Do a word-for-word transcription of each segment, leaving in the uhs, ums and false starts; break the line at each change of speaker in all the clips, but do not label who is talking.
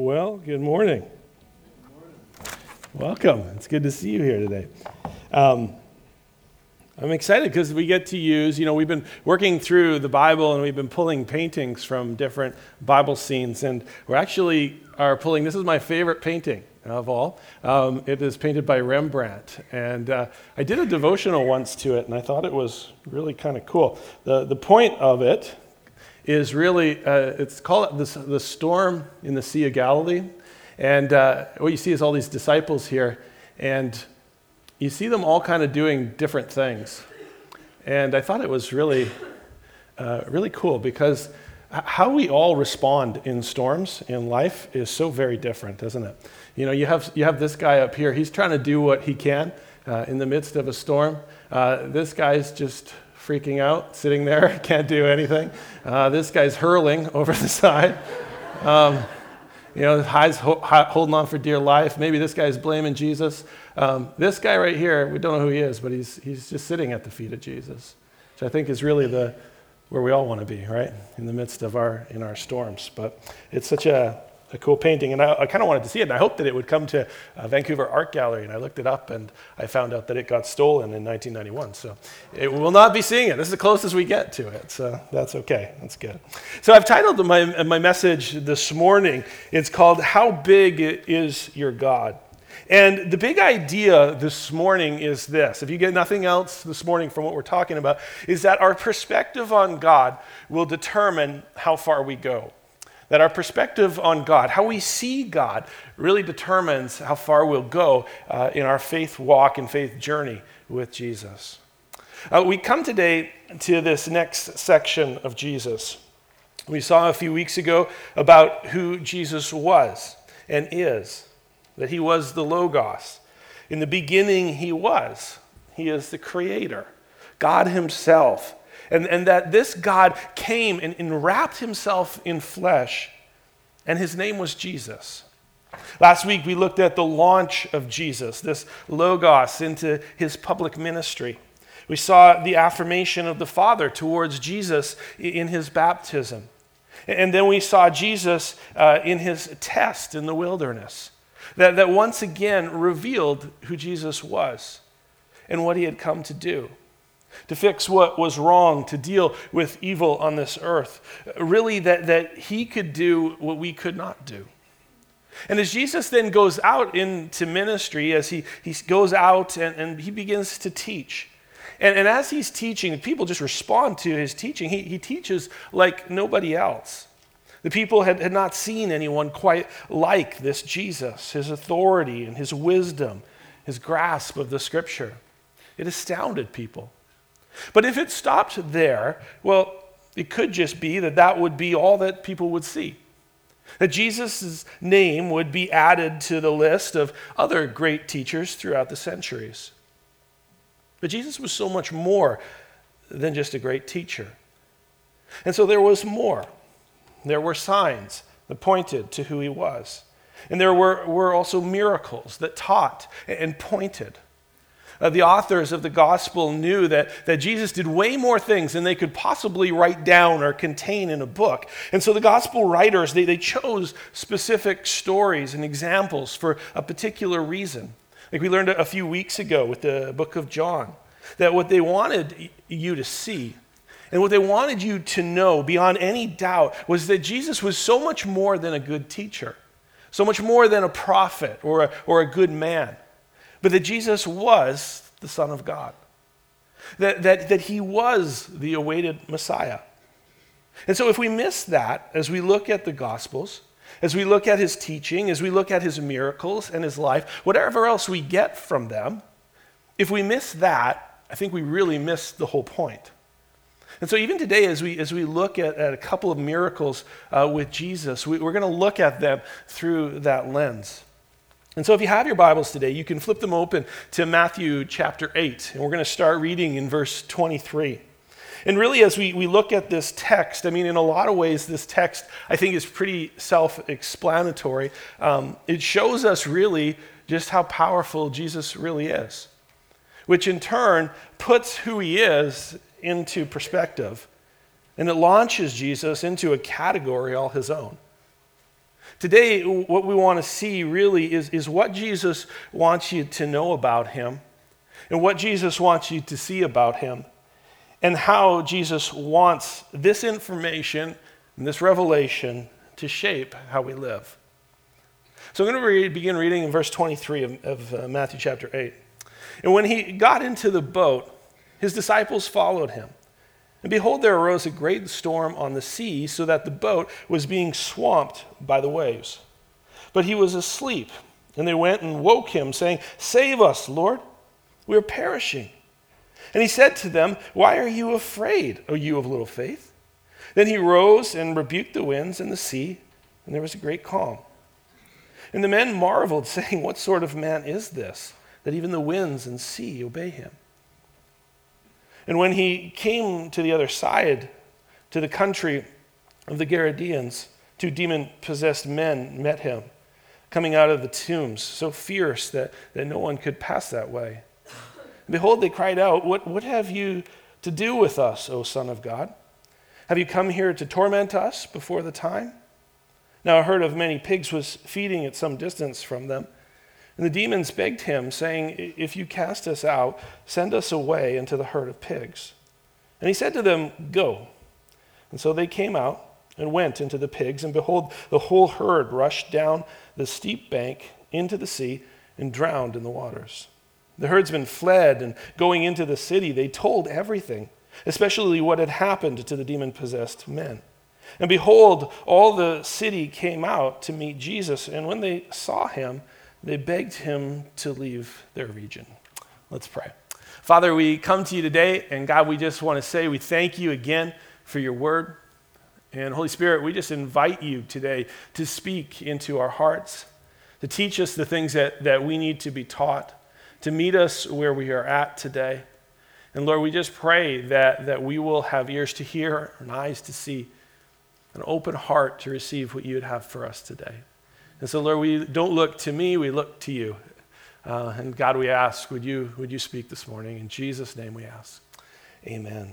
Well, good morning.
Good morning.
Welcome. It's good to see you here today. Um, I'm excited because we get to use, you know, we've been working through the Bible and we've been pulling paintings from different Bible scenes, and we're actually are pulling, this is my favorite painting of all. Um, it is painted by Rembrandt, and uh, I did a devotional once to it, and I thought it was really kind of cool. The, the point of it is really, uh, it's called the, the Storm in the Sea of Galilee. And uh, what you see is all these disciples here, and you see them all kind of doing different things. And I thought it was really, uh, really cool because how we all respond in storms in life is so very different, isn't it? You know, you have you have this guy up here, he's trying to do what he can uh, in the midst of a storm. Uh, this guy's just freaking out, sitting there, can't do anything. Uh, this guy's hurling over the side. Um, you know, highs ho- holding on for dear life. Maybe this guy's blaming Jesus. Um, this guy right here, we don't know who he is, but he's he's just sitting at the feet of Jesus, which I think is really the where we all want to be, right? In the midst of our in our storms. But it's such a a cool painting, and I, I kind of wanted to see it, and I hoped that it would come to uh, Vancouver Art Gallery, and I looked it up, and I found out that it got stolen in nineteen ninety-one, so it will not be seeing it. This is the closest we get to it, so that's okay. That's good. So I've titled my, my message this morning, it's called, How Big Is Your God? And the big idea this morning is this, if you get nothing else this morning from what we're talking about, is that our perspective on God will determine how far we go. That our perspective on God, how we see God, really determines how far we'll go uh, in our faith walk and faith journey with Jesus. Uh, we come today to this next section of Jesus. We saw a few weeks ago about who Jesus was and is, that he was the Logos. In the beginning, he was. He is the Creator, God himself. And, and that this God came and, and wrapped himself in flesh, and his name was Jesus. Last week we looked at the launch of Jesus, this Logos, into his public ministry. We saw the affirmation of the Father towards Jesus in his baptism. And then we saw Jesus uh, in his test in the wilderness, that, that once again revealed who Jesus was and what he had come to do. To fix what was wrong, to deal with evil on this earth. Really, that, that he could do what we could not do. And as Jesus then goes out into ministry, as he, he goes out and, and he begins to teach. And, and as he's teaching, people just respond to his teaching. He, he teaches like nobody else. The people had, had not seen anyone quite like this Jesus, his authority and his wisdom, his grasp of the scripture. It astounded people. But if it stopped there, well, it could just be that that would be all that people would see. That Jesus' name would be added to the list of other great teachers throughout the centuries. But Jesus was so much more than just a great teacher. And so there was more. There were signs that pointed to who he was. And there were, were also miracles that taught and pointed. Uh, the authors of the gospel knew that, that Jesus did way more things than they could possibly write down or contain in a book. And so the gospel writers, they, they chose specific stories and examples for a particular reason. Like we learned a few weeks ago with the book of John, that what they wanted you to see and what they wanted you to know beyond any doubt was that Jesus was so much more than a good teacher, so much more than a prophet or a, or a good man. But that Jesus was the Son of God. That, that, that he was the awaited Messiah. And so if we miss that, as we look at the Gospels, as we look at his teaching, as we look at his miracles and his life, whatever else we get from them, if we miss that, I think we really miss the whole point. And so even today, as we as we look at, at a couple of miracles uh, with Jesus, we, we're going to look at them through that lens. And so if you have your Bibles today, you can flip them open to Matthew chapter eight. And we're going to start reading in verse twenty-three. And really, as we, we look at this text, I mean, in a lot of ways, this text, I think, is pretty self-explanatory. Um, it shows us really just how powerful Jesus really is, which in turn puts who he is into perspective. And it launches Jesus into a category all his own. Today, what we want to see really is, is what Jesus wants you to know about him and what Jesus wants you to see about him and how Jesus wants this information and this revelation to shape how we live. So I'm going to read, begin reading in verse twenty-three of, of uh, Matthew chapter eight. And when he got into the boat, his disciples followed him. And behold, there arose a great storm on the sea, so that the boat was being swamped by the waves. But he was asleep, and they went and woke him, saying, "Save us, Lord, we are perishing." And he said to them, "Why are you afraid, O you of little faith?" Then he rose and rebuked the winds and the sea, and there was a great calm. And the men marveled, saying, "What sort of man is this, that even the winds and sea obey him?" And when he came to the other side, to the country of the Gerasenes, two demon-possessed men met him, coming out of the tombs, so fierce that, that no one could pass that way. And behold, they cried out, what, what have you to do with us, O Son of God? Have you come here to torment us before the time? Now a herd of many pigs was feeding at some distance from them. And the demons begged him, saying, "If you cast us out, send us away into the herd of pigs." And he said to them, "Go." And so they came out and went into the pigs, and behold, the whole herd rushed down the steep bank into the sea and drowned in the waters. The herdsmen fled, and going into the city, they told everything, especially what had happened to the demon-possessed men. And behold, all the city came out to meet Jesus, and when they saw him, they begged him to leave their region. Let's pray. Father, we come to you today, and God, we just want to say we thank you again for your word. And Holy Spirit, we just invite you today to speak into our hearts, to teach us the things that, that we need to be taught, to meet us where we are at today. And Lord, we just pray that, that we will have ears to hear and eyes to see, an open heart to receive what you would have for us today. And so, Lord, we don't look to me, we look to you. Uh, and God, we ask, would you, would you speak this morning? In Jesus' name we ask. Amen.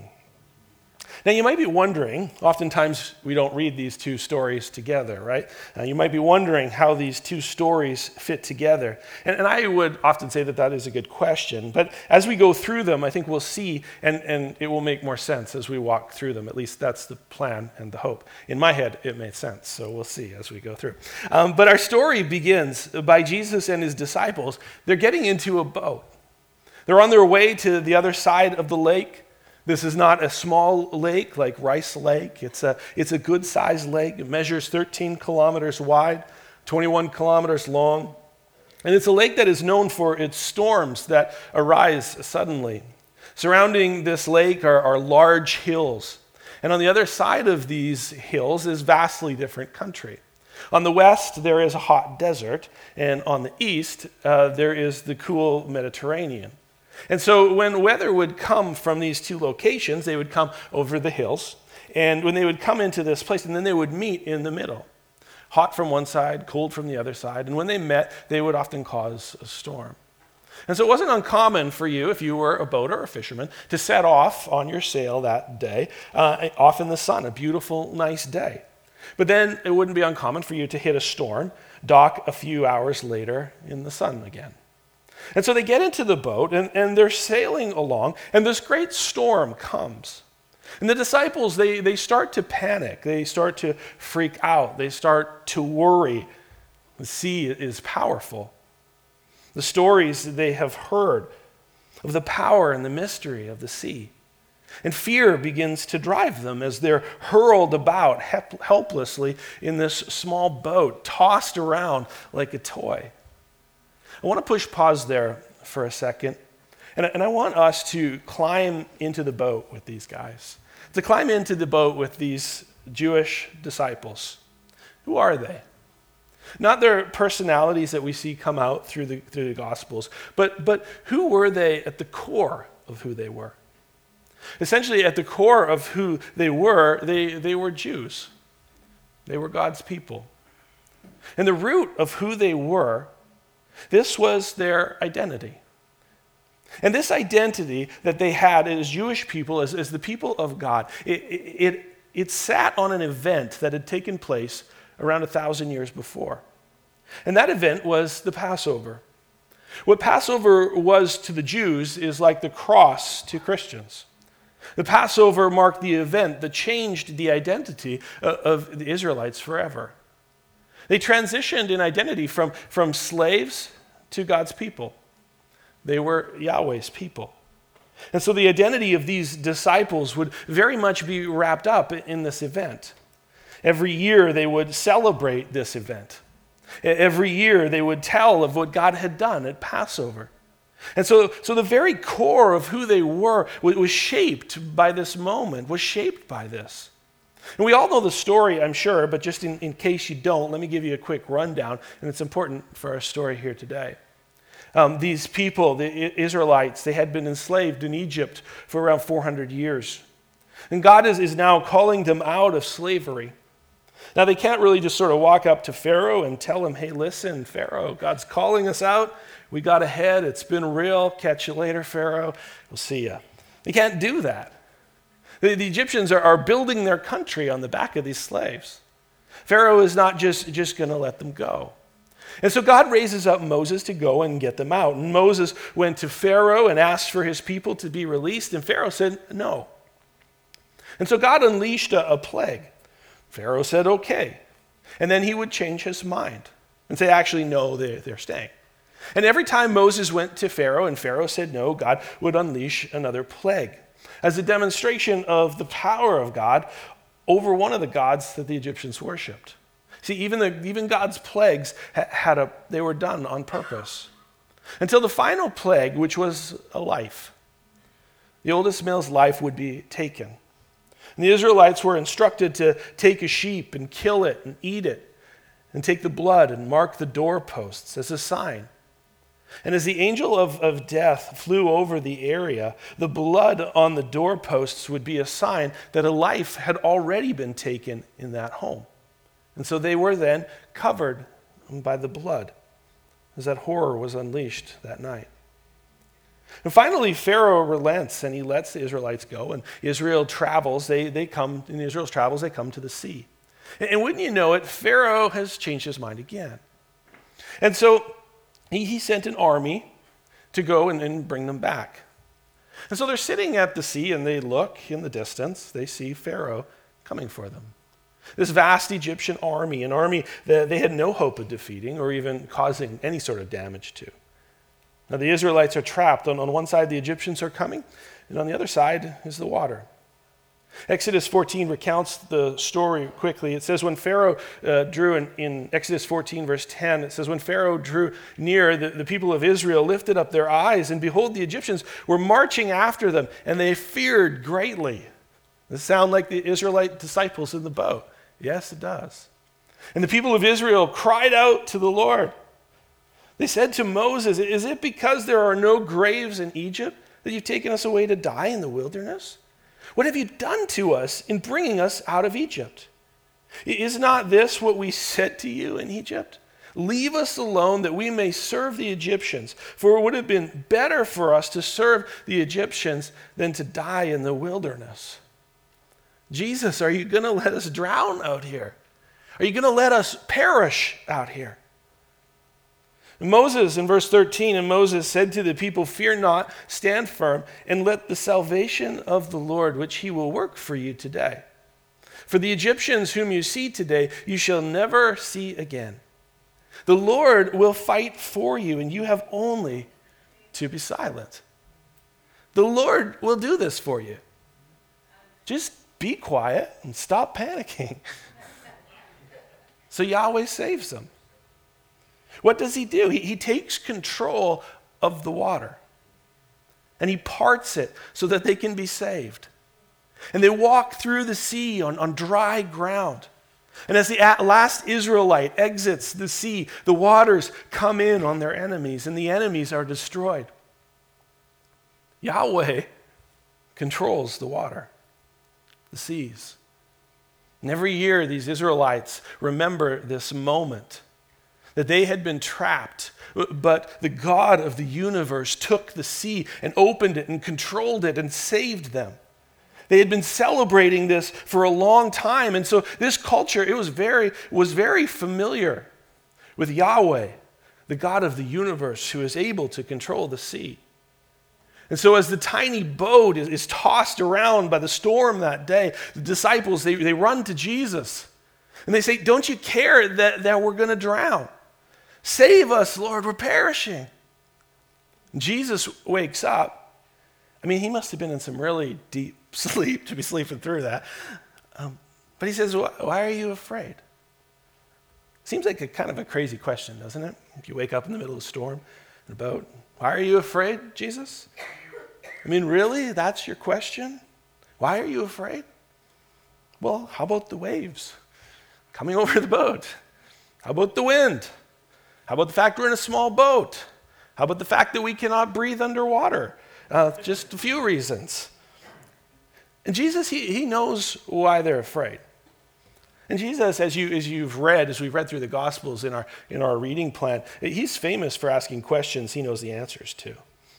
Now, you might be wondering, oftentimes we don't read these two stories together, right? Uh, you might be wondering how these two stories fit together. And, and I would often say that that is a good question. But as we go through them, I think we'll see, and, and it will make more sense as we walk through them. At least that's the plan and the hope. In my head, it made sense. So we'll see as we go through. Um, but our story begins by Jesus and his disciples. They're getting into a boat. They're on their way to the other side of the lake. This is not a small lake like Rice Lake. It's a, it's a good-sized lake. It measures thirteen kilometers wide, twenty-one kilometers long. And it's a lake that is known for its storms that arise suddenly. Surrounding this lake are, are large hills. And on the other side of these hills is vastly different country. On the west, there is a hot desert. And on the east, uh, there is the cool Mediterranean. And so when weather would come from these two locations, they would come over the hills. And when they would come into this place, and then they would meet in the middle. Hot from one side, cold from the other side. And when they met, they would often cause a storm. And so it wasn't uncommon for you, if you were a boater or a fisherman, to set off on your sail that day, uh, off in the sun, a beautiful, nice day. But then it wouldn't be uncommon for you to hit a storm, dock a few hours later in the sun again. And so they get into the boat, and, and they're sailing along, and this great storm comes. And the disciples, they, they start to panic. They start to freak out. They start to worry. The sea is powerful. The stories they have heard of the power and the mystery of the sea. And fear begins to drive them as they're hurled about helplessly in this small boat, tossed around like a toy. I want to push pause there for a second, and I, and I want us to climb into the boat with these guys, to climb into the boat with these Jewish disciples. Who are they? Not their personalities that we see come out through the, through the Gospels, but, but who were they at the core of who they were? Essentially, at the core of who they were, they, they were Jews. They were God's people. And the root of who they were, this was their identity. And this identity that they had as Jewish people, as, as the people of God, it, it, it sat on an event that had taken place around a thousand years before. And that event was the Passover. What Passover was to the Jews is like the cross to Christians. The Passover marked the event that changed the identity of the Israelites forever. They transitioned in identity from, from slaves to God's people. They were Yahweh's people. And so the identity of these disciples would very much be wrapped up in this event. Every year they would celebrate this event. Every year they would tell of what God had done at Passover. And so, so the very core of who they were was shaped by this moment, was shaped by this. And we all know the story, I'm sure, but just in, in case you don't, let me give you a quick rundown, and it's important for our story here today. Um, these people, the Israelites, they had been enslaved in Egypt for around four hundred years. And God is, is now calling them out of slavery. Now, they can't really just sort of walk up to Pharaoh and tell him, hey, listen, Pharaoh, God's calling us out. We got ahead. It's been real. Catch you later, Pharaoh. We'll see you. They can't do that. The, the Egyptians are, are building their country on the back of these slaves. Pharaoh is not just, just going to let them go. And so God raises up Moses to go and get them out. And Moses went to Pharaoh and asked for his people to be released, and Pharaoh said no. And so God unleashed a, a plague. Pharaoh said okay. And then he would change his mind and say, actually, no, they're, they're staying. And every time Moses went to Pharaoh and Pharaoh said no, God would unleash another plague as a demonstration of the power of God over one of the gods that the Egyptians worshipped. See, even the, even God's plagues had a, they were done on purpose. Until the final plague, which was a life. The oldest male's life would be taken. And the Israelites were instructed to take a sheep and kill it and eat it and take the blood and mark the doorposts as a sign. And as the angel of, of death flew over the area, the blood on the doorposts would be a sign that a life had already been taken in that home. And so they were then covered by the blood as that horror was unleashed that night. And finally, Pharaoh relents and he lets the Israelites go. And Israel travels, they, they come, in Israel's travels, they come to the sea. And, and wouldn't you know it, Pharaoh has changed his mind again. And so he, he sent an army to go and, and bring them back. And so they're sitting at the sea and they look in the distance, they see Pharaoh coming for them. This vast Egyptian army, an army that they had no hope of defeating or even causing any sort of damage to. Now the Israelites are trapped. On, on one side, the Egyptians are coming, and on the other side is the water. Exodus fourteen recounts the story quickly. It says when Pharaoh uh, drew, in, in Exodus fourteen, verse ten, it says, when Pharaoh drew near, the, the people of Israel lifted up their eyes, and behold, the Egyptians were marching after them, and they feared greatly. Does it sound like the Israelite disciples in the boat? Yes, it does. And the people of Israel cried out to the Lord. They said to Moses, is it because there are no graves in Egypt that you've taken us away to die in the wilderness? What have you done to us in bringing us out of Egypt? Is not this what we said to you in Egypt? Leave us alone that we may serve the Egyptians, for it would have been better for us to serve the Egyptians than to die in the wilderness. Jesus, are you going to let us drown out here? Are you going to let us perish out here? And Moses, in verse thirteen, and Moses said to the people, fear not, stand firm, and let the salvation of the Lord, which he will work for you today. For the Egyptians whom you see today, you shall never see again. The Lord will fight for you, and you have only to be silent. The Lord will do this for you. Just be quiet and stop panicking. So Yahweh saves them. What does he do? He, he takes control of the water and he parts it so that they can be saved. And they walk through the sea on, on dry ground. And as the last Israelite exits the sea, the waters come in on their enemies and the enemies are destroyed. Yahweh controls the water, the seas. And every year these Israelites remember this moment that they had been trapped, but the God of the universe took the sea and opened it and controlled it and saved them. They had been celebrating this for a long time. And so this culture, it was very, was very familiar with Yahweh, the God of the universe who is able to control the sea. And so as the tiny boat is, is tossed around by the storm that day, the disciples, they, they run to Jesus. And they say, don't you care that, that we're going to drown? Save us, Lord, we're perishing. And Jesus wakes up. I mean, he must have been in some really deep sleep to be sleeping through that. Um, but he says, why are you afraid? Seems like a kind of a crazy question, doesn't it? If you wake up in the middle of a storm in a boat, why are you afraid, Jesus? I mean, really? That's your question? Why are you afraid? Well, how about the waves coming over the boat? How about the wind? How about the fact we're in a small boat? How about the fact that we cannot breathe underwater? Uh, just a few reasons. And Jesus, he, he knows why they're afraid. And Jesus, as, you, as you've read, as we've read through the Gospels in our, in our reading plan, he's famous for asking questions he knows the answers to.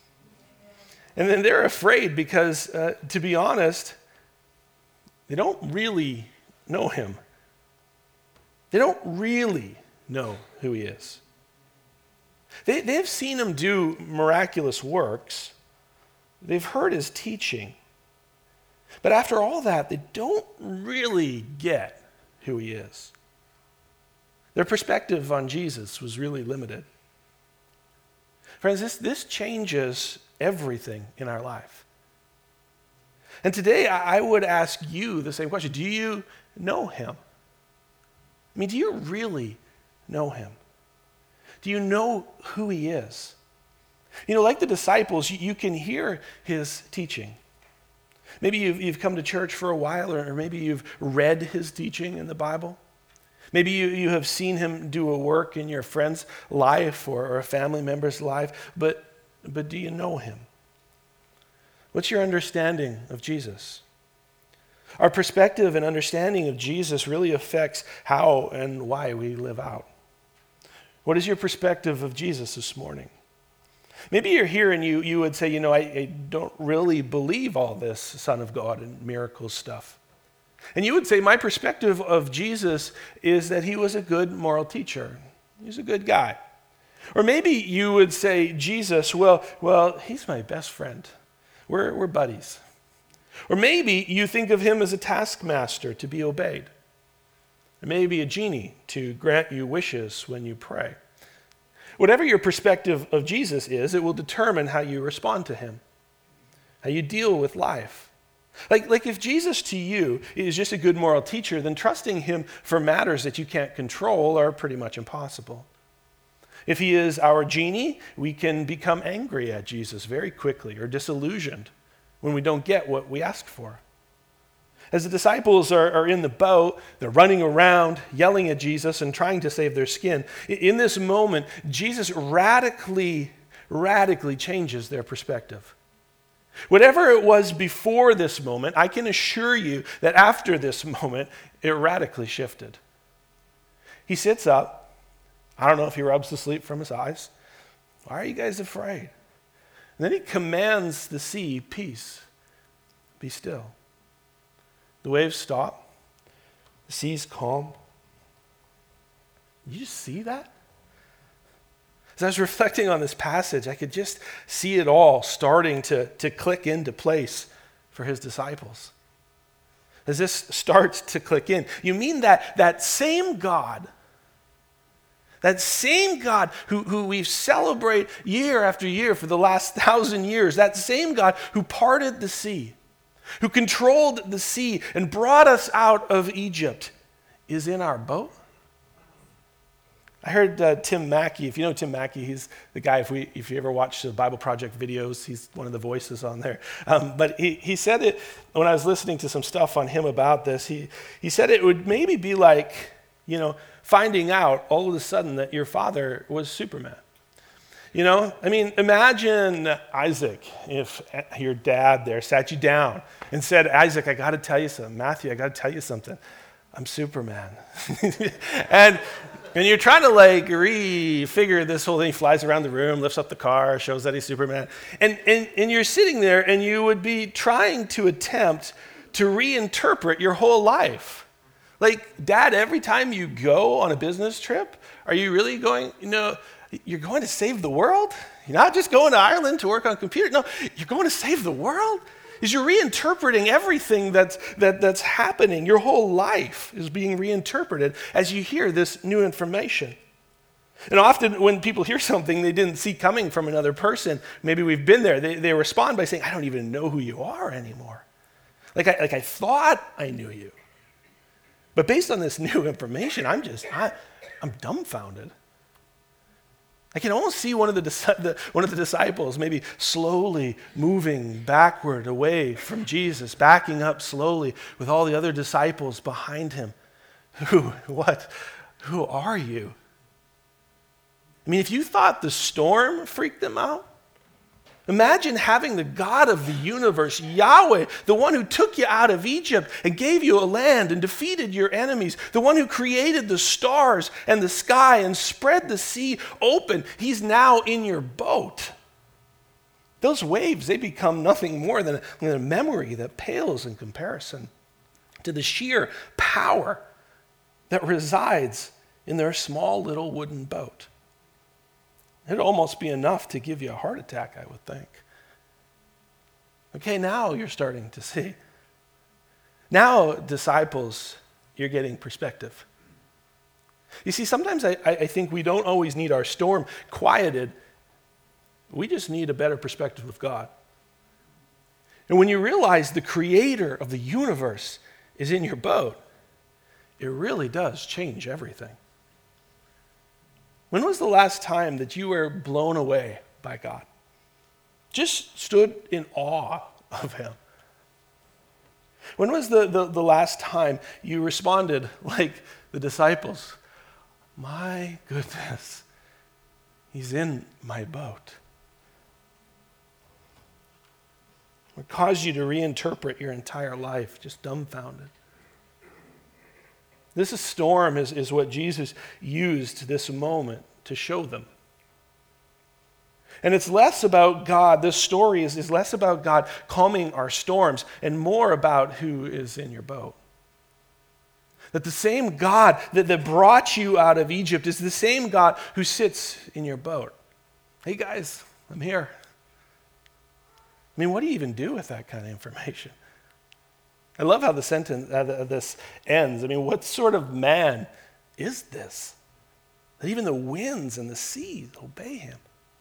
And then they're afraid because, uh, to be honest, they don't really know him. They don't really know who he is. They, they've seen him do miraculous works. They've heard his teaching. But after all that, they don't really get who he is. Their perspective on Jesus was really limited. Friends, this, this changes everything in our life. And today I would ask you the same question. Do you know him? I mean, do you really know him? Do you know who he is? You know, like the disciples, you, you can hear his teaching. Maybe you've, you've come to church for a while, or, or maybe you've read his teaching in the Bible. Maybe you, you have seen him do a work in your friend's life or, or a family member's life, but, but do you know him? What's your understanding of Jesus? Our perspective and understanding of Jesus really affects how and why we live out. What is your perspective of Jesus this morning? Maybe you're here and you, you would say, you know, I, I don't really believe all this Son of God and miracles stuff. And you would say, my perspective of Jesus is that he was a good moral teacher. He's a good guy. Or maybe you would say, Jesus, well, well, he's my best friend. We're, we're buddies. Or maybe you think of him as a taskmaster to be obeyed. Or maybe a genie to grant you wishes when you pray. Whatever your perspective of Jesus is, it will determine how you respond to him, how you deal with life. Like, like if Jesus to you is just a good moral teacher, then trusting him for matters that you can't control are pretty much impossible. If he is our genie, we can become angry at Jesus very quickly or disillusioned when we don't get what we ask for. As the disciples are, are in the boat, they're running around, yelling at Jesus and trying to save their skin. In this moment, Jesus radically, radically changes their perspective. Whatever it was before this moment, I can assure you that after this moment, it radically shifted. He sits up. I don't know if he rubs the sleep from his eyes. Why are you guys afraid? And then he commands the sea, peace, be still. The waves stop. The sea's calm. You just see that? As I was reflecting on this passage, I could just see it all starting to, to click into place for his disciples. As this starts to click in, you mean that that same God, that same God who, who we celebrate year after year for the last thousand years, that same God who parted the sea, who controlled the sea and brought us out of Egypt, is in our boat? I heard uh, Tim Mackey, if you know Tim Mackey, he's the guy, if we if you ever watch the Bible Project videos, he's one of the voices on there. Um, but he, he said it, when I was listening to some stuff on him about this, he, he said it would maybe be like, you know, finding out all of a sudden that your father was Superman. You know, I mean, imagine Isaac, if your dad there sat you down and said, Isaac, I got to tell you something. Matthew, I got to tell you something. I'm Superman. and and you're trying to like re-figure this whole thing. He flies around the room, lifts up the car, shows that he's Superman. And, and, and you're sitting there and you would be trying to attempt to reinterpret your whole life. Like, Dad, every time you go on a business trip, are you really going, you know, you're going to save the world? You're not just going to Ireland to work on computers. No, you're going to save the world? Is you're reinterpreting everything that's, that, that's happening. Your whole life is being reinterpreted as you hear this new information. And often when people hear something they didn't see coming from another person, maybe we've been there, they, they respond by saying, I don't even know who you are anymore. Like I, like I thought I knew you. But based on this new information, I'm just, I, I'm dumbfounded. I can almost see one of the, the one of the disciples maybe slowly moving backward away from Jesus, backing up slowly with all the other disciples behind him. Who, what, who are you? I mean, if you thought the storm freaked them out, imagine having the God of the universe, Yahweh, the one who took you out of Egypt and gave you a land and defeated your enemies, the one who created the stars and the sky and spread the sea open. He's now in your boat. Those waves, they become nothing more than a, than a memory that pales in comparison to the sheer power that resides in their small little wooden boat. It'd almost be enough to give you a heart attack, I would think. Okay, now you're starting to see. Now, disciples, you're getting perspective. You see, sometimes I, I think we don't always need our storm quieted. We just need a better perspective of God. And when you realize the creator of the universe is in your boat, it really does change everything. When was the last time that you were blown away by God? Just stood in awe of him? When was the, the, the last time you responded like the disciples? My goodness, he's in my boat. What caused you to reinterpret your entire life, just dumbfounded? This storm is, is what Jesus used this moment to show them. And it's less about God, this story is, is less about God calming our storms and more about who is in your boat. That the same God that, that brought you out of Egypt is the same God who sits in your boat. Hey guys, I'm here. I mean, what do you even do with that kind of information? I love how the sentence, uh, this ends. I mean, what sort of man is this? That even the winds and the seas obey him.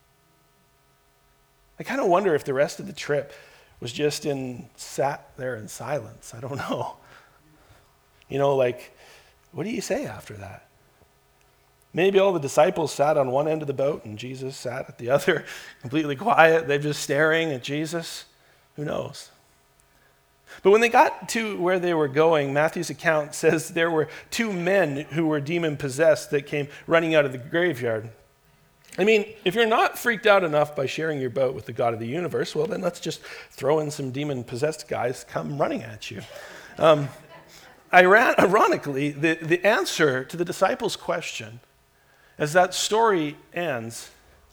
I kind of wonder if the rest of the trip was just in, sat there in silence. I don't know. You know, like, what do you say after that? Maybe all the disciples sat on one end of the boat and Jesus sat at the other, completely quiet. They're just staring at Jesus. Who knows? But when they got to where they were going, Matthew's account says there were two men who were demon-possessed that came running out of the graveyard. I mean, if you're not freaked out enough by sharing your boat with the God of the universe, well, then let's just throw in some demon-possessed guys come running at you. Um, ironically, the, the answer to the disciples' question, as that story ends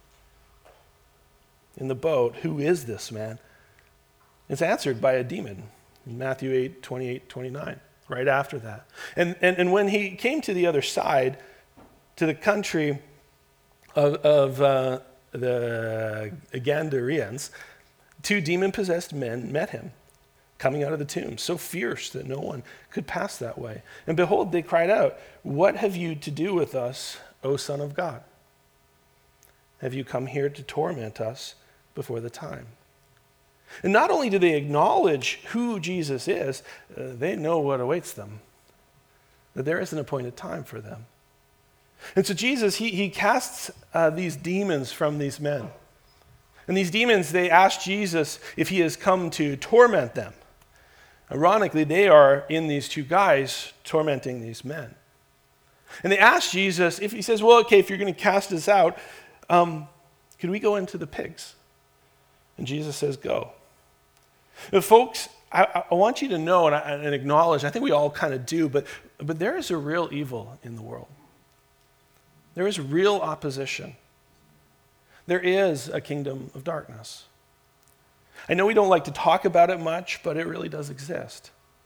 in the boat, who is this man? It's answered by a demon. Matthew eight, twenty-eight, twenty-nine, right after that. And, and, and when he came to the other side, to the country of, of uh, the Gadarenes, two demon-possessed men met him, coming out of the tomb, so fierce that no one could pass that way. And behold, they cried out, "What have you to do with us, O Son of God? Have you come here to torment us before the time?" And not only do they acknowledge who Jesus is, uh, they know what awaits them, that there is an appointed time for them. And so Jesus, he, he casts uh, these demons from these men. And these demons, they ask Jesus if he has come to torment them. Ironically, they are in these two guys tormenting these men. And they ask Jesus, if he says, well, okay, if you're going to cast us out, um, can we go into the pigs? And Jesus says, go. Now, folks, I, I want you to know and, I, and acknowledge, I think we all kind of do, but, but there is a real evil in the world. There is real opposition. There is a kingdom of darkness. I know we don't like to talk about it much, but it really does exist.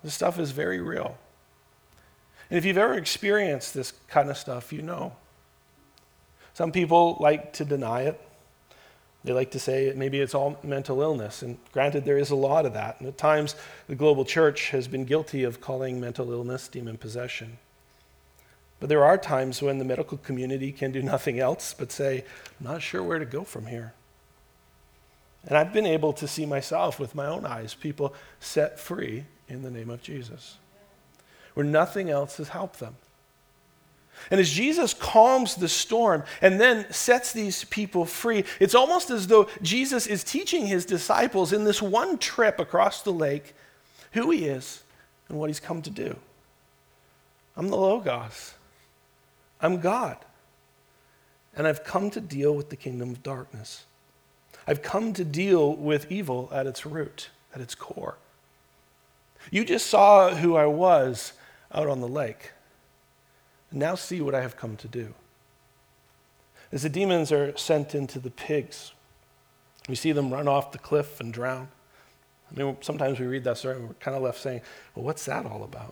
This stuff is very real. And if you've ever experienced this kind of stuff, you know. Some people like to deny it. They like to say maybe it's all mental illness. And granted, there is a lot of that. And at times, the global church has been guilty of calling mental illness demon possession. But there are times when the medical community can do nothing else but say, I'm not sure where to go from here. And I've been able to see myself with my own eyes, people set free in the name of Jesus, where nothing else has helped them. And as Jesus calms the storm and then sets these people free, it's almost as though Jesus is teaching his disciples in this one trip across the lake who he is and what he's come to do. I'm the Logos. I'm God. And I've come to deal with the kingdom of darkness. I've come to deal with evil at its root, at its core. You just saw who I was out on the lake. Now see what I have come to do. As the demons are sent into the pigs, we see them run off the cliff and drown. I mean, sometimes we read that story and we're kind of left saying, well, what's that all about?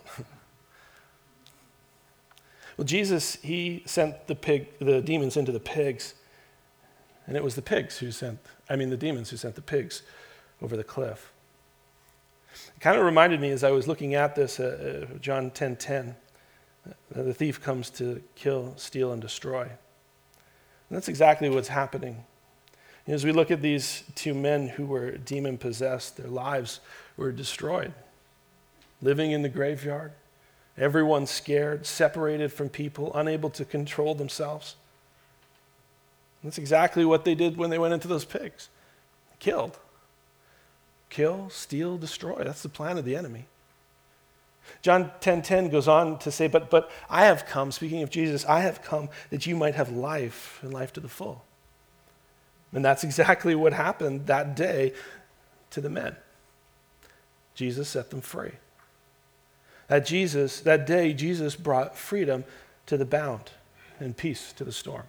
Well, Jesus, he sent the pig, the demons into the pigs, and it was the pigs who sent, I mean the demons who sent the pigs over the cliff. It kind of reminded me as I was looking at this, uh, uh, John ten ten, uh, the thief comes to kill, steal, and destroy. And that's exactly what's happening. As we look at these two men who were demon-possessed, their lives were destroyed. Living in the graveyard, everyone scared, separated from people, unable to control themselves. And that's exactly what they did when they went into those pigs. Killed. Kill, steal, destroy. That's the plan of the enemy. John ten ten goes on to say, but, but I have come, speaking of Jesus, I have come that you might have life and life to the full. And that's exactly what happened that day to the men. Jesus set them free. That Jesus, that day, Jesus brought freedom to the bound and peace to the storm.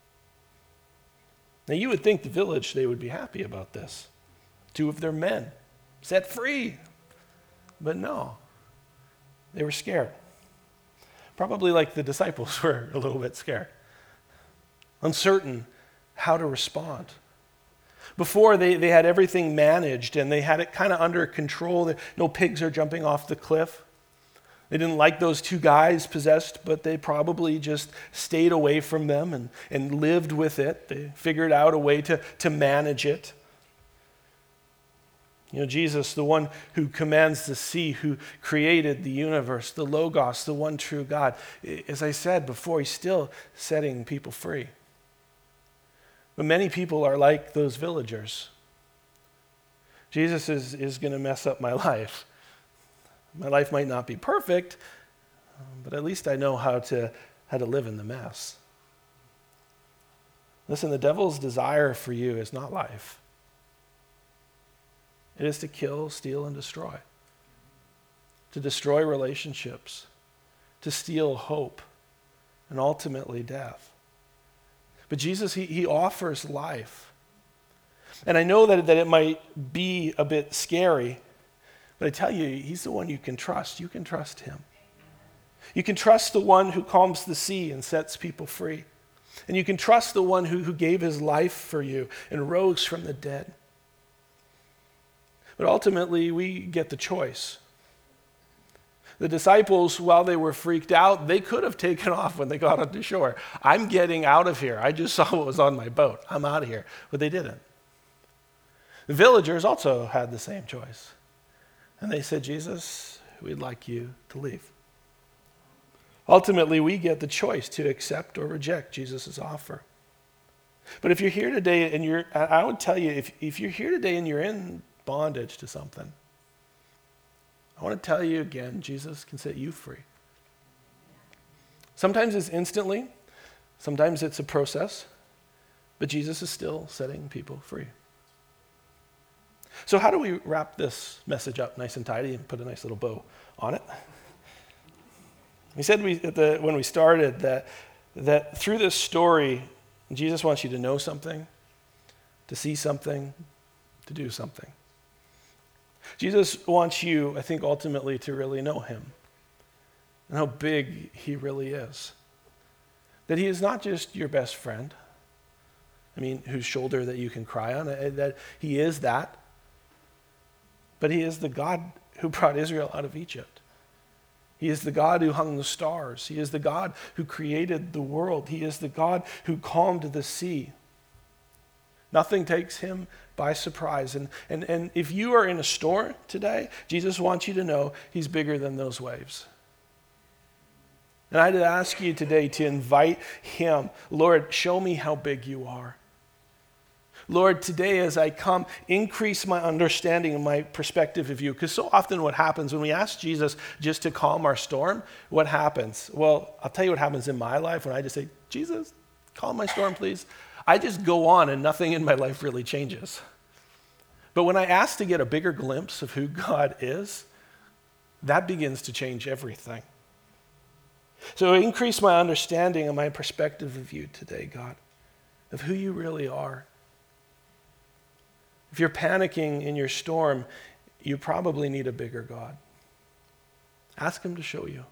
Now you would think the village, they would be happy about this. Two of their men set free. But no, they were scared. Probably like the disciples were a little bit scared. Uncertain how to respond. Before, they, they had everything managed and they had it kind of under control. No pigs are jumping off the cliff. They didn't like those two guys possessed, but they probably just stayed away from them and, and lived with it. They figured out a way to, to manage it. You know, Jesus, the one who commands the sea, who created the universe, the Logos, the one true God, as I said before, he's still setting people free. But many people are like those villagers. Jesus is, is going to mess up my life. My life might not be perfect, but at least I know how to, how to live in the mess. Listen, the devil's desire for you is not life. It is to kill, steal, and destroy. To destroy relationships, to steal hope, and ultimately death. But Jesus, he, he offers life. And I know that, that it might be a bit scary, but I tell you, he's the one you can trust. You can trust him. You can trust the one who calms the sea and sets people free. And you can trust the one who, who gave his life for you and rose from the dead. But ultimately, we get the choice. The disciples, while they were freaked out, they could have taken off when they got onto shore. I'm getting out of here. I just saw what was on my boat. I'm out of here. But they didn't. The villagers also had the same choice. And they said, Jesus, we'd like you to leave. Ultimately, we get the choice to accept or reject Jesus' offer. But if you're here today and you're, I would tell you, if, if you're here today and you're in bondage to something, I want to tell you again, Jesus can set you free. Sometimes it's instantly, sometimes it's a process, but Jesus is still setting people free. So how do we wrap this message up nice and tidy and put a nice little bow on it? We said we, at the, when we started that, that through this story, Jesus wants you to know something, to see something, to do something. Jesus wants you, I think, ultimately to really know him and how big he really is. That he is not just your best friend, I mean, whose shoulder that you can cry on, that he is that, but he is the God who brought Israel out of Egypt. He is the God who hung the stars. He is the God who created the world. He is the God who calmed the sea. Nothing takes him by surprise. And, and, and if you are in a storm today, Jesus wants you to know he's bigger than those waves. And I'd ask you today to invite him. Lord, show me how big you are. Lord, today as I come, increase my understanding and my perspective of you. Because so often what happens when we ask Jesus just to calm our storm, what happens? Well, I'll tell you what happens in my life when I just say, Jesus, calm my storm, please. I just go on and nothing in my life really changes. But when I ask to get a bigger glimpse of who God is, that begins to change everything. So increase my understanding and my perspective of you today, God, of who you really are. If you're panicking in your storm, you probably need a bigger God. Ask him to show you.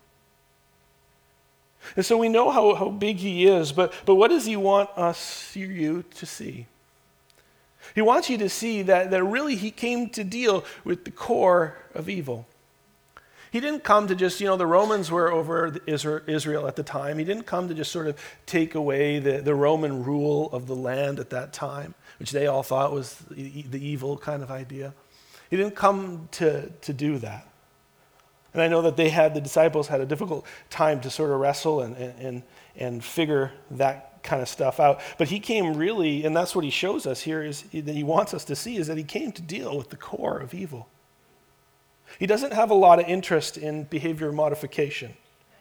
And so we know how, how big he is, but, but what does he want us, you, to see? He wants you to see that, that really he came to deal with the core of evil. He didn't come to just, you know, the Romans were over Israel at the time. He didn't come to just sort of take away the, the Roman rule of the land at that time, which they all thought was the, the evil kind of idea. He didn't come to, to do that. And I know that they had, the disciples had a difficult time to sort of wrestle and, and, and figure that kind of stuff out. But he came really, and that's what he shows us here, is that he wants us to see, is that he came to deal with the core of evil. He doesn't have a lot of interest in behavior modification.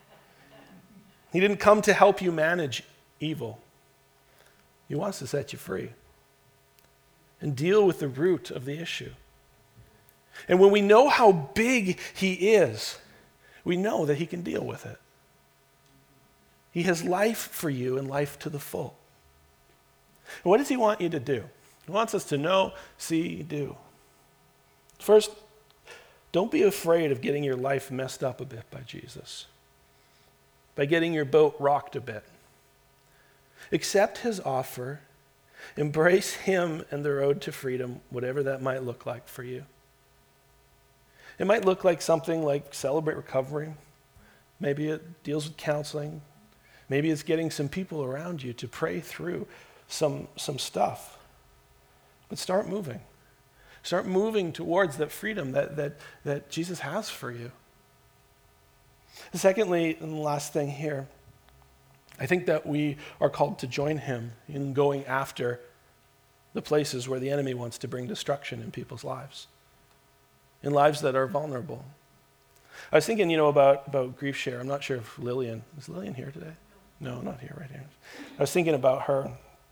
He didn't come to help you manage evil. He wants to set you free and deal with the root of the issue. And when we know how big he is, we know that he can deal with it. He has life for you and life to the full. And what does he want you to do? He wants us to know, see, do. First, don't be afraid of getting your life messed up a bit by Jesus, by getting your boat rocked a bit. Accept his offer, embrace him and the road to freedom, whatever that might look like for you. It might look like something like Celebrate Recovery. Maybe it deals with counseling. Maybe it's getting some people around you to pray through some, some stuff. But start moving. Start moving towards that freedom that, that, that Jesus has for you. Secondly, and the last thing here, I think that we are called to join him in going after the places where the enemy wants to bring destruction in people's lives, in lives that are vulnerable. I was thinking, you know, about, about Grief Share. I'm not sure if Lillian, is Lillian here today? No, not here, right here. I was thinking about her.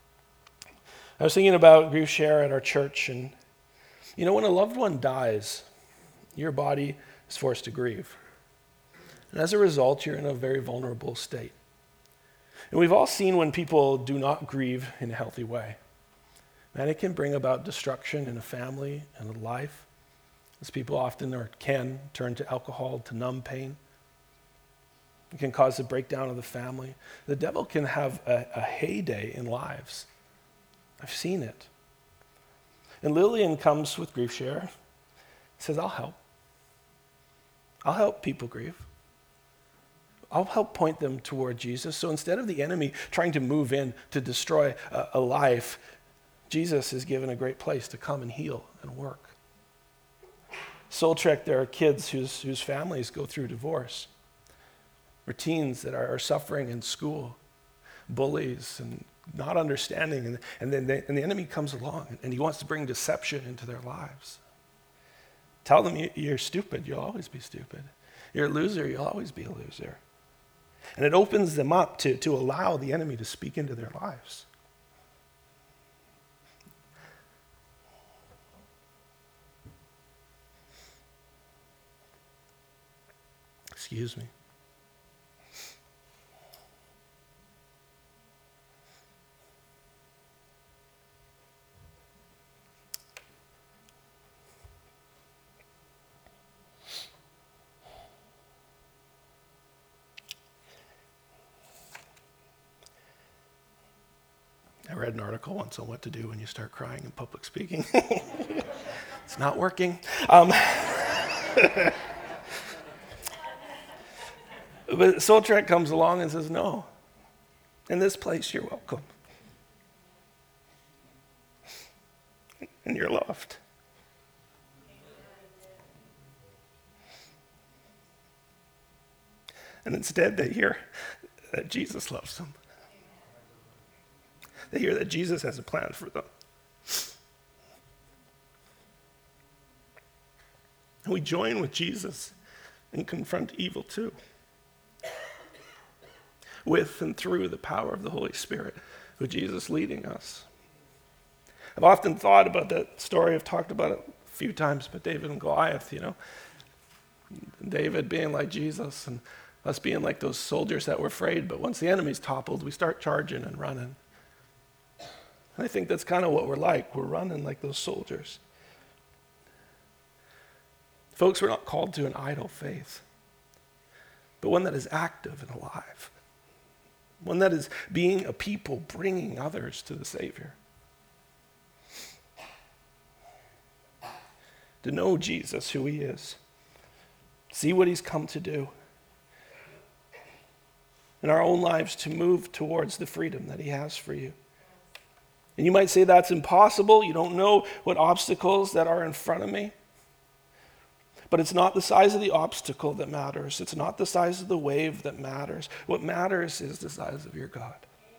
I was thinking about Grief Share at our church, and you know, when a loved one dies, your body is forced to grieve. And as a result, you're in a very vulnerable state. And we've all seen when people do not grieve in a healthy way. And it can bring about destruction in a family and a life, as people often or can turn to alcohol to numb pain. It can cause a breakdown of the family. The devil can have a, a heyday in lives. I've seen it. And Lillian comes with Grief Share, says, I'll help. I'll help people grieve. I'll help point them toward Jesus. So instead of the enemy trying to move in to destroy a, a life, Jesus is given a great place to come and heal and work. Soul Trek, there are kids whose, whose families go through divorce, or teens that are, are suffering in school, bullies and not understanding, and, and then they, and the enemy comes along and he wants to bring deception into their lives. Tell them, you're stupid, you'll always be stupid. You're a loser, you'll always be a loser. And it opens them up to, to allow the enemy to speak into their lives. Excuse me. I read an article once on what to do when you start crying in public speaking. It's not working. Um, but Soul Trek comes along and says, no, in this place you're welcome. And you're loved. And instead they hear that Jesus loves them. They hear that Jesus has a plan for them. And we join with Jesus and confront evil too. With and through the power of the Holy Spirit, with Jesus leading us. I've often thought about that story. I've talked about it a few times, but David and Goliath, you know. David being like Jesus and us being like those soldiers that were afraid, but once the enemy's toppled, we start charging and running. And I think that's kind of what we're like. We're running like those soldiers. Folks, we're not called to an idle faith, but one that is active and alive. One that is being a people bringing others to the Savior. To know Jesus, who he is. See what he's come to do. In our own lives, to move towards the freedom that he has for you. And you might say that's impossible. You don't know what obstacles that are in front of me. But it's not the size of the obstacle that matters. It's not the size of the wave that matters. What matters is the size of your God.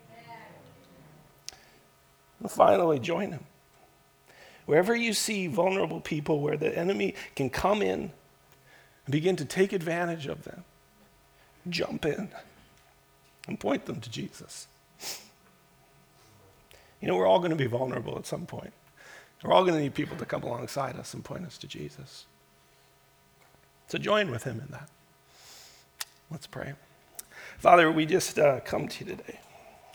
And finally, join him. Wherever you see vulnerable people where the enemy can come in and begin to take advantage of them, jump in and point them to Jesus. You know, we're all going to be vulnerable at some point. We're all going to need people to come alongside us and point us to Jesus. So join with him in that. Let's pray. Father, we just uh, come to you today.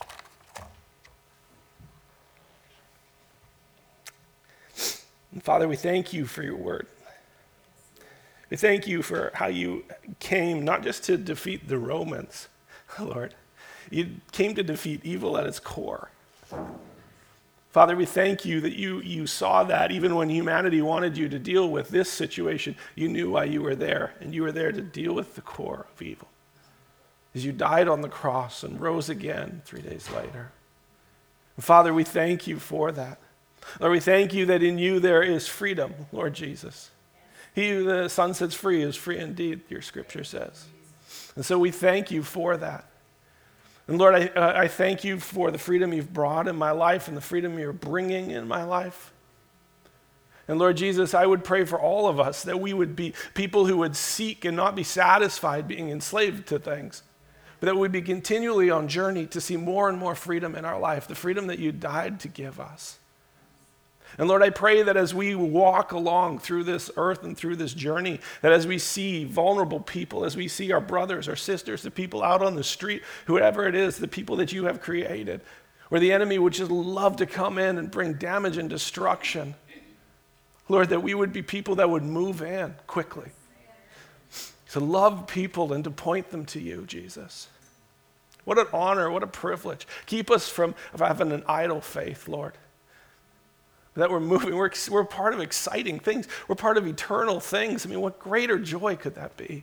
And Father, we thank you for your word. We thank you for how you came not just to defeat the Romans, Lord. You came to defeat evil at its core. Father, we thank you that you, you saw that even when humanity wanted you to deal with this situation, you knew why you were there, and you were there to deal with the core of evil. As you died on the cross and rose again three days later. And Father, we thank you for that. Lord, we thank you that in you there is freedom, Lord Jesus. He who the Son sets free is free indeed, your scripture says. And so we thank you for that. And Lord, I, uh, I thank you for the freedom you've brought in my life and the freedom you're bringing in my life. And Lord Jesus, I would pray for all of us that we would be people who would seek and not be satisfied being enslaved to things, but that we'd be continually on journey to see more and more freedom in our life, the freedom that you died to give us. And Lord, I pray that as we walk along through this earth and through this journey, that as we see vulnerable people, as we see our brothers, our sisters, the people out on the street, whoever it is, the people that you have created, where the enemy would just love to come in and bring damage and destruction, Lord, that we would be people that would move in quickly, to love people and to point them to you, Jesus. What an honor, what a privilege. Keep us from having an idle faith, Lord. That we're moving, we're, we're part of exciting things. We're part of eternal things. I mean, what greater joy could that be?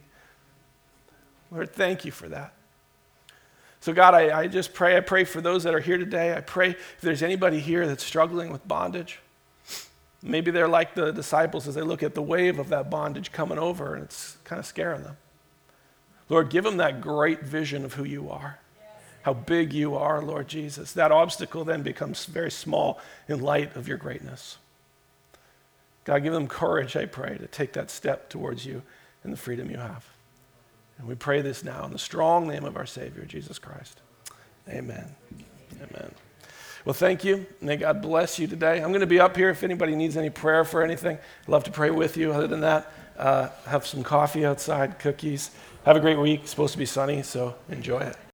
Lord, thank you for that. So God, I, I just pray, I pray for those that are here today. I pray if there's anybody here that's struggling with bondage, maybe they're like the disciples as they look at the wave of that bondage coming over and it's kind of scaring them. Lord, give them that great vision of who you are. How big you are, Lord Jesus. That obstacle then becomes very small in light of your greatness. God, give them courage, I pray, to take that step towards you and the freedom you have. And we pray this now in the strong name of our Savior, Jesus Christ. Amen. Amen. Well, thank you. May God bless you today. I'm going to be up here if anybody needs any prayer for anything. I'd love to pray with you. Other than that, uh, have some coffee outside, cookies. Have a great week. It's supposed to be sunny, so enjoy it.